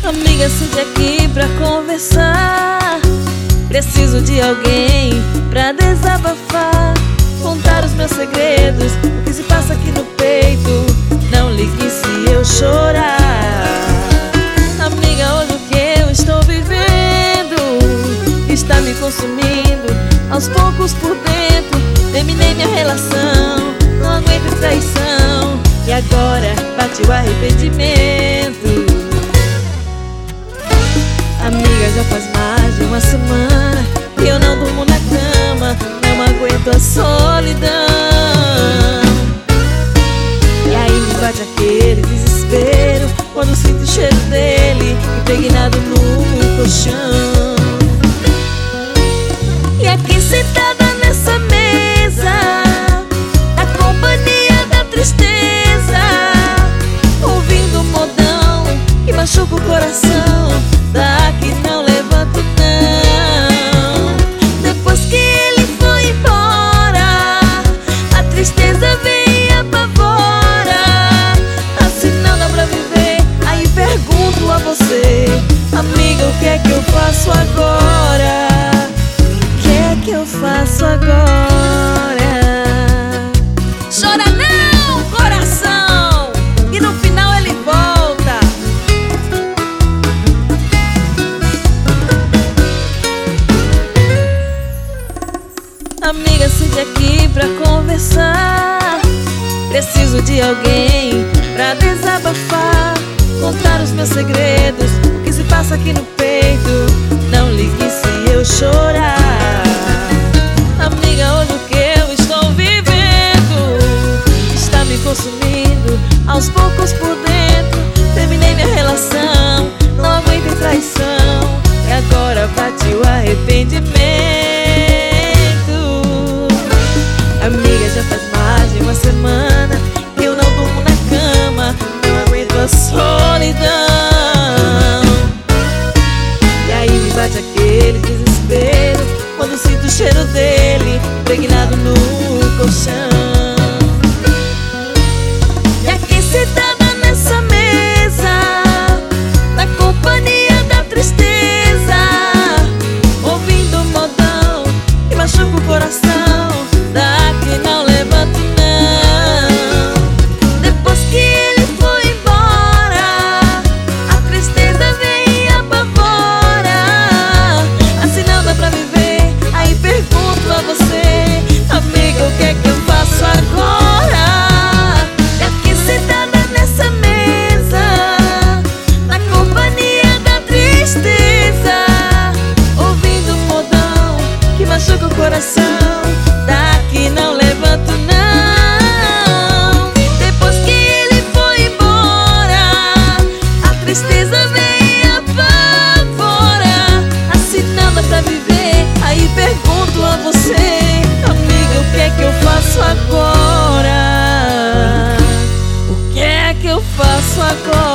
Amiga, sente aqui pra conversar. Preciso de alguém pra desabafar, contar os meus segredos, o que se passa aqui no peito. Não ligue se eu chorar. Amiga, hoje o que eu estou vivendo está me consumindo aos poucos por dentro. Terminei minha relação, não aguento traição, e agora bate o arrependimento. Amiga, já faz mais de uma semana que eu não durmo na cama, não aguento a solidão. E aí me bate aquele desespero quando sinto o cheiro dele impregnado no colchão. E aqui sentada nessa mesa, na companhia da tristeza, ouvindo um modão que machuca o coração, daqui não levanto não. Depois que ele foi embora, a tristeza vem e apavora. Assim não dá pra viver. Aí pergunto a você, amiga, o que é que eu faço agora? O que é que eu faço agora? Chora não, coração, e no final ele volta. Amiga, sente aqui pra conversar. Preciso de alguém pra desabafar, contar os meus segredos, o que se passa aqui no peito. Não ligue se eu chorar. Amiga, hoje o que eu estou vivendo está me consumindo aos poucos por dentro. Terminei minha relação, não aguentei traição, e agora bate o arrependimento. Amiga, já faz mais de uma semana que eu não durmo na cama, não aguento a solidão. E aí me bate aquele desespero quando sinto o cheiro dele impregnado no colchão. E aqui sentada nessa mesa, na companhia da tristeza, ouvindo um modão que machuca o coração, daqui não levanto não. Depois que ele foi embora, a tristeza vem e apavora. Assim não dá pra viver. Aí pergunto a você, amiga, o que é que eu faço agora? E aqui sentada nessa mesa, na companhia da tristeza, ouvindo um modão que machuca o coração, daqui não levanto não. Depois que ele foi embora, a tristeza vem e apavora. Assim não dá pra viver. Aí pergunto a você, amiga, o que é que eu faço agora? O que é que eu faço agora?